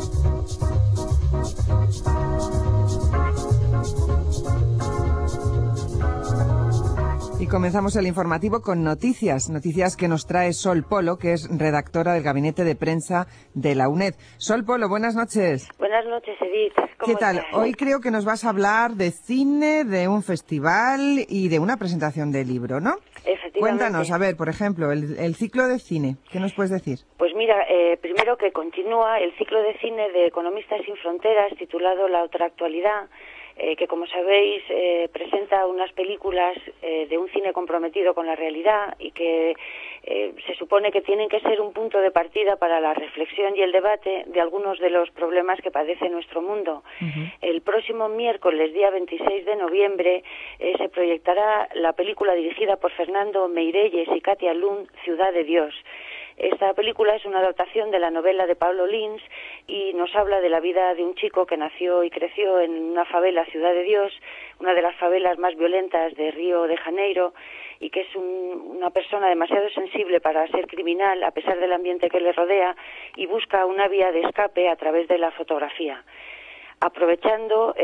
Y comenzamos el informativo con noticias que nos trae Sol Polo, que es redactora del Gabinete de Prensa de la UNED. Sol Polo, buenas noches. Buenas noches, Edith. ¿Qué tal? Estás? Hoy creo que nos vas a hablar de cine, de un festival y de una presentación de libro, ¿no? Efectivamente. Cuéntanos, a ver, por ejemplo, el ciclo de cine, ¿qué nos puedes decir? Pues mira, primero que continúa el ciclo de cine de Economistas sin Fronteras, titulado La otra actualidad, que como sabéis presenta unas películas de un cine comprometido con la realidad y que se supone que tienen que ser un punto de partida para la reflexión y el debate de algunos de los problemas que padece nuestro mundo. Uh-huh. El próximo miércoles, día 26 de noviembre, se proyectará la película dirigida por Fernando Meirelles y Katia Lund, Ciudad de Dios. Esta película es una adaptación de la novela de Pablo Lins y nos habla de la vida de un chico que nació y creció en una favela, Ciudad de Dios, una de las favelas más violentas de Río de Janeiro, y que es una persona demasiado sensible para ser criminal a pesar del ambiente que le rodea, y busca una vía de escape a través de la fotografía. Aprovechando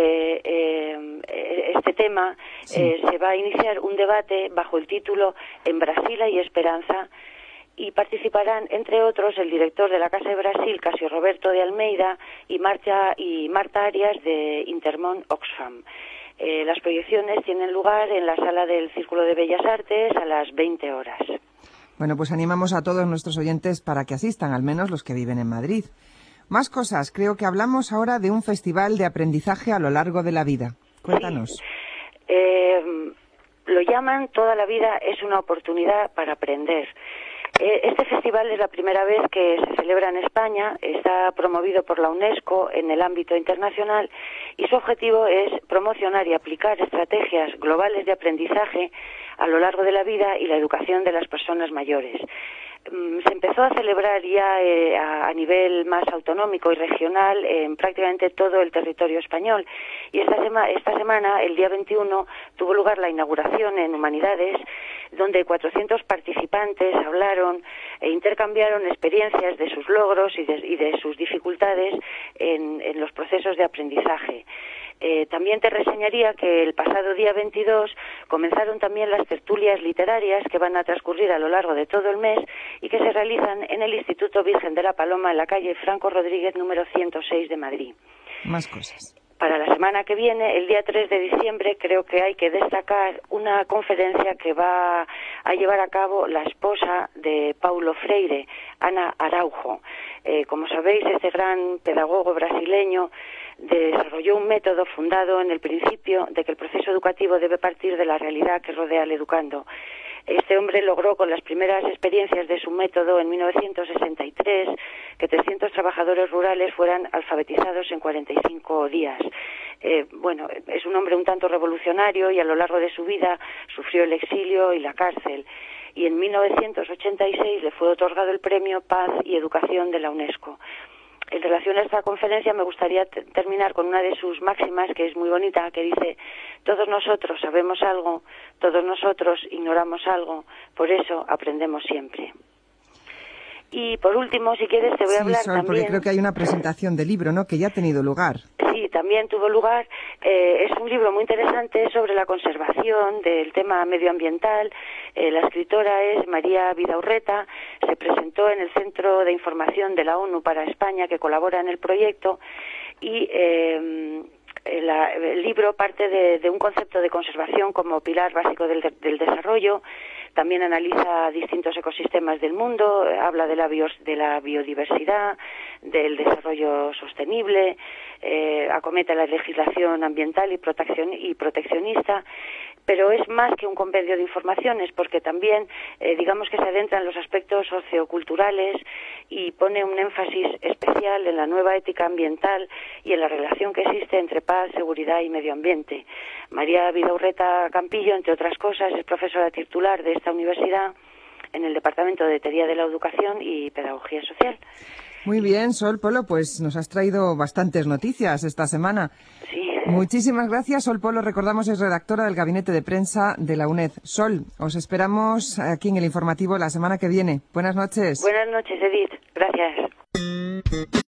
este tema, se va a iniciar un debate bajo el título En Brasil hay esperanza, y participarán, entre otros, el director de la Casa de Brasil, Casio Roberto de Almeida, y Marta Arias de Intermón Oxfam. Las proyecciones tienen lugar en la Sala del Círculo de Bellas Artes a las 20 horas. Bueno, pues animamos a todos nuestros oyentes para que asistan, al menos los que viven en Madrid. Más cosas, creo que hablamos ahora de un festival de aprendizaje a lo largo de la vida. Cuéntanos. Sí. Lo llaman Toda la vida es una oportunidad para aprender. Este festival es la primera vez que se celebra en España, está promovido por la UNESCO en el ámbito internacional y su objetivo es promocionar y aplicar estrategias globales de aprendizaje a lo largo de la vida y la educación de las personas mayores. Se empezó a celebrar ya a nivel más autonómico y regional en prácticamente todo el territorio español, y esta semana, el día 21, tuvo lugar la inauguración en Humanidades, donde 400 participantes hablaron e intercambiaron experiencias de sus logros y de sus dificultades en los procesos de aprendizaje. También te reseñaría que el pasado día 22 comenzaron también las tertulias literarias que van a transcurrir a lo largo de todo el mes y que se realizan en el Instituto Virgen de la Paloma en la calle Franco Rodríguez número 106 de Madrid. Más cosas. Para la semana que viene, el día 3 de diciembre, creo que hay que destacar una conferencia que va a llevar a cabo la esposa de Paulo Freire, Ana Araujo. Como sabéis, este gran pedagogo brasileño desarrolló un método fundado en el principio de que el proceso educativo debe partir de la realidad que rodea al educando. Este hombre logró con las primeras experiencias de su método en 1963 que 300 trabajadores rurales fueran alfabetizados en 45 días. Es un hombre un tanto revolucionario y a lo largo de su vida sufrió el exilio y la cárcel. Y en 1986 le fue otorgado el Premio Paz y Educación de la UNESCO. En relación a esta conferencia me gustaría terminar con una de sus máximas, que es muy bonita, que dice: todos nosotros sabemos algo, todos nosotros ignoramos algo, por eso aprendemos siempre. Y por último, si quieres, te voy a hablar Sol, también... porque creo que hay una presentación de libro, ¿no?, que ya ha tenido lugar. Sí, también tuvo lugar. Es un libro muy interesante sobre la conservación del tema medioambiental. La escritora es María Vidaurreta. Se presentó en el Centro de Información de la ONU para España, que colabora en el proyecto, y el libro parte de un concepto de conservación como pilar básico del desarrollo. También analiza distintos ecosistemas del mundo, habla de la biodiversidad, del desarrollo sostenible, acomete la legislación ambiental y proteccionista, pero es más que un compendio de informaciones, porque también, digamos que se adentra en los aspectos socioculturales y pone un énfasis especial en la nueva ética ambiental y en la relación que existe entre paz, seguridad y medio ambiente. María Vidaurreta Campillo, entre otras cosas, es profesora titular de esta universidad en el Departamento de Teoría de la Educación y Pedagogía Social. Muy bien, Sol Polo, pues nos has traído bastantes noticias esta semana. Sí. Muchísimas gracias. Sol Polo, recordamos, es redactora del Gabinete de Prensa de la UNED. Sol, os esperamos aquí en el informativo la semana que viene. Buenas noches. Buenas noches, Edith. Gracias.